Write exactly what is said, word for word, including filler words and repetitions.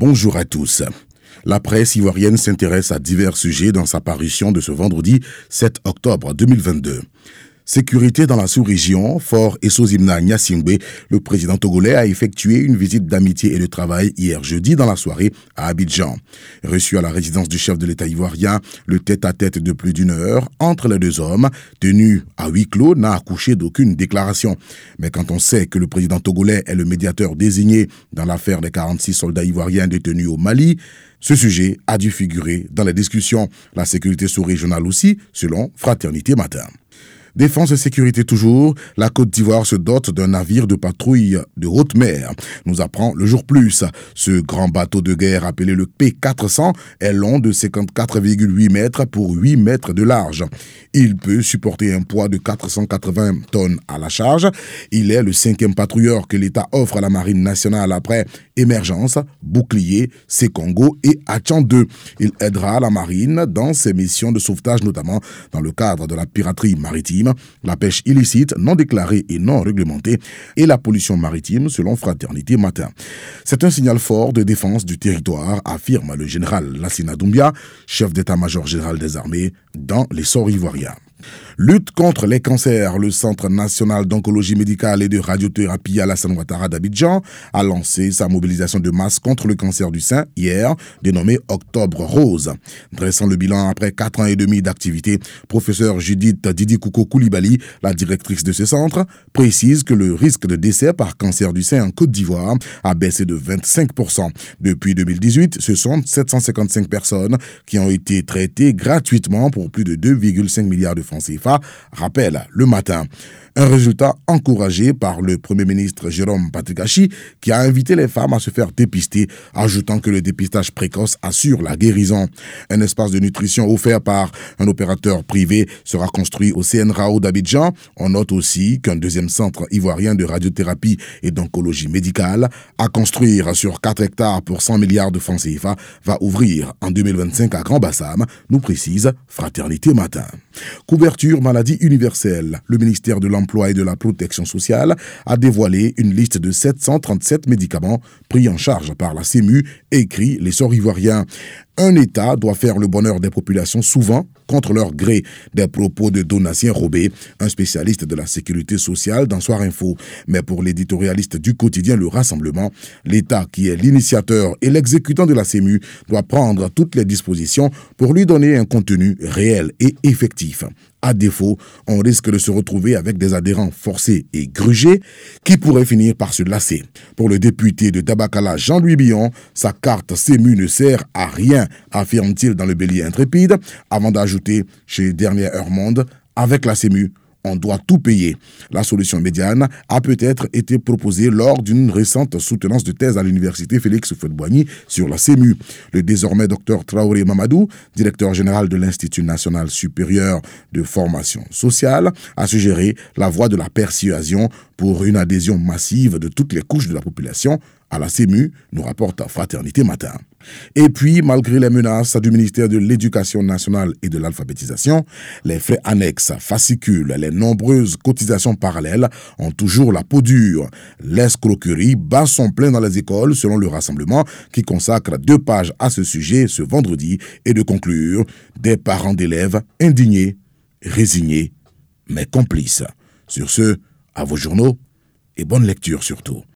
Bonjour à tous. La presse ivoirienne s'intéresse à divers sujets dans sa parution de ce vendredi sept octobre deux mille vingt-deux. Sécurité dans la sous-région, Fort Esozimna Gnassingbé, le président togolais a effectué une visite d'amitié et de travail hier jeudi dans la soirée à Abidjan. Reçu à la résidence du chef de l'État ivoirien, le tête-à-tête de plus d'une heure entre les deux hommes, tenu à huis clos, n'a accouché d'aucune déclaration. Mais quand on sait que le président togolais est le médiateur désigné dans l'affaire des quarante-six soldats ivoiriens détenus au Mali, ce sujet a dû figurer dans les discussions. La sécurité sous-régionale aussi, selon Fraternité Matin. Défense et sécurité toujours, la Côte d'Ivoire se dote d'un navire de patrouille de haute mer, nous apprend le jour plus. Ce grand bateau de guerre appelé le P quatre cents est long de cinquante-quatre virgule huit mètres pour huit mètres de large. Il peut supporter un poids de quatre cent quatre-vingts tonnes à la charge. Il est le cinquième patrouilleur que l'État offre à la Marine nationale après Émergence, Bouclier, Sekongo et Achan deux. Il aidera la Marine dans ses missions de sauvetage, notamment dans le cadre de la piraterie maritime, la pêche illicite, non déclarée et non réglementée et la pollution maritime selon Fraternité Matin. C'est un signal fort de défense du territoire, affirme le général Lassina Doumbia, chef d'état-major général des armées, dans l'essor ivoirien. Lutte contre les cancers, le Centre national d'oncologie médicale et de radiothérapie Alassane Ouattara d'Abidjan a lancé sa mobilisation de masse contre le cancer du sein hier, dénommée Octobre Rose. Dressant le bilan après quatre ans et demi d'activité, professeur Judith Didi Kouko Koulibaly, la directrice de ce centre, précise que le risque de décès par cancer du sein en Côte d'Ivoire a baissé de vingt-cinq pour cent. Depuis deux mille dix-huit, ce sont sept cent cinquante-cinq personnes qui ont été traitées gratuitement pour plus de deux virgule cinq milliards de francs C F A, rappelle le matin. Un résultat encouragé par le Premier ministre Jérôme Patrick-Achi qui a invité les femmes à se faire dépister, ajoutant que le dépistage précoce assure la guérison. Un espace de nutrition offert par un opérateur privé sera construit au C N R A O d'Abidjan. On note aussi qu'un deuxième centre ivoirien de radiothérapie et d'oncologie médicale, à construire sur quatre hectares pour cent milliards de francs C F A, va ouvrir en deux mille vingt-cinq à Grand-Bassam, nous précise Fraternité Matin. Couverture maladie universelle. Le ministère de l'Emploi et de la Protection sociale a dévoilé une liste de sept cent trente-sept médicaments pris en charge par la CEMU, écrit l'essor ivoirien. Un État doit faire le bonheur des populations souvent contre leur gré. Des propos de Donatien Robé, un spécialiste de la sécurité sociale dans Soir Info. Mais pour l'éditorialiste du quotidien Le Rassemblement, l'État qui est l'initiateur et l'exécutant de la CEMU doit prendre toutes les dispositions pour lui donner un contenu réel et effectif. À défaut, on risque de se retrouver avec des adhérents forcés et grugés qui pourraient finir par se lasser. Pour le député de Tabakala, Jean-Louis Billon, sa carte CEMU ne sert à rien, affirme-t-il dans le Bélier intrépide, avant d'ajouter chez Dernière Heure Monde, avec la CEMU, on doit tout payer. La solution médiane a peut-être été proposée lors d'une récente soutenance de thèse à l'université Félix Houphouët-Boigny sur la CEMU. Le désormais docteur Traoré Mamadou, directeur général de l'Institut national supérieur de formation sociale, a suggéré la voie de la persuasion pour une adhésion massive de toutes les couches de la population à la CEMU, nous rapporte Fraternité Matin. Et puis, malgré les menaces du ministère de l'Éducation nationale et de l'alphabétisation, les frais annexes, fascicules, les nombreuses cotisations parallèles ont toujours la peau dure. L'escroquerie bat son plein dans les écoles, selon le Rassemblement, qui consacre deux pages à ce sujet ce vendredi, et de conclure des parents d'élèves indignés, résignés, mais complices. Sur ce, à vos journaux et bonne lecture surtout.